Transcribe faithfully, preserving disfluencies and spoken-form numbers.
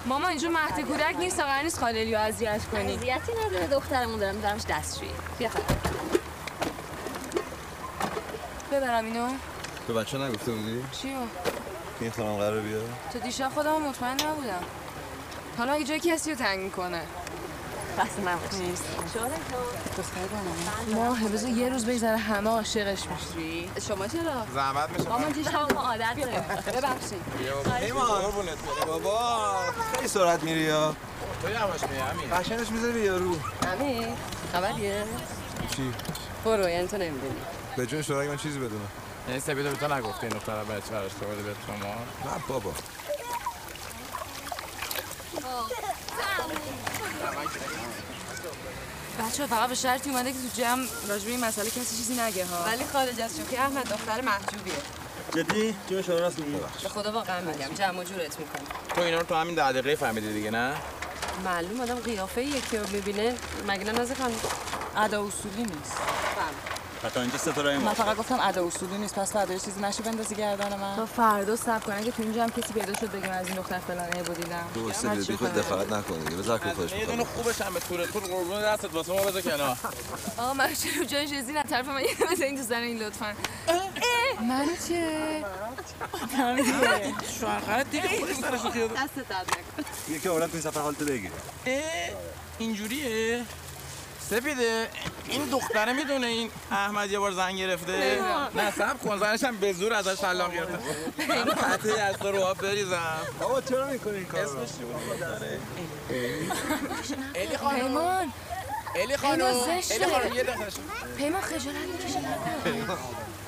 ماما اینجا مهد کودک نیست، قرار نیست خاللیو اذیت کنی. اذیتی نداره، دخترمون دارم میبرمش دستشویی. بیا خاله. ببرم اینو؟ به بچه نگفته بودی؟ چیو؟ این خانم قراره بیاد؟ تو دیشب خودم مطمئن نبودم. حالا اگه جای کسی رو تنگ میکنه. بس من نیست. ماه بذار یه روز بگذره همه عاشقش میشی. شما چرا؟ زحمت میشه. مامان دیشب ما عادت داریم. ببخشید. ایمان قربونت برم بابا. خیلی سرعت میری یا؟ تو یواش می امین. قشنگش میذاری یارو. امین خبریه؟ چی؟ برو یعنی تو نمیدونی. به جون شورای من چیزی بدونم. یعنی سپیده به تو نگفته این دختره بچه براش تو بده به شما؟ نه بابا. بچه فقط به شرطی اومده که تو جمع راجبه این مسئله کسی چیزی نگه ها. ولی خارج از شوخی احمد دختر محجوبیه. جدی؟ جون شما راست میگی؟ به خدا واقعا میگم جمع و جورت میکنم. تو اینا رو تو همین ده دقیقه فهمیدی دیگه نه؟ معلوم آدم قیافه یکی رو ببینه مگه نه نازی خانم ادا اصولی نیست. تا اینجا ستاره من فقط گفتم ادا اصولی نیست، پس فردا چیزی نشی بندازی گردن من. تا فردا صبر کنن که تو اینجا هم کسی پیدا شد بگم از این دختر فلانه بودیدم. تو سری خود دخالت نکنی دیگه. بذار که خودش یه دونه خوبش هم به طور طول قربون دستت واسه ما بذار کنار. آقا من چرا جای چیزی نه طرف من یه مثل این دوستان این لطفاً. من چه؟ شوهرت دیگه خودش سرشو خیاد. دست درد نکن. یکی اولاد این سفر حالت بگیره. اینجوریه؟ سپیده این دختره میدونه این احمد یه بار زن گرفته؟ نه صبر کن زنش هم به زور ازش طلاق گرفته. من قطعه از تو رو آب بریزم. بابا چرا میکنی این کارو؟ اسمش چی بود داره؟ الی خانم. پیمان. الی خانم. پیمان زشته. الی خانم یه دقیقه. پیمان خجالت میکشه نکن.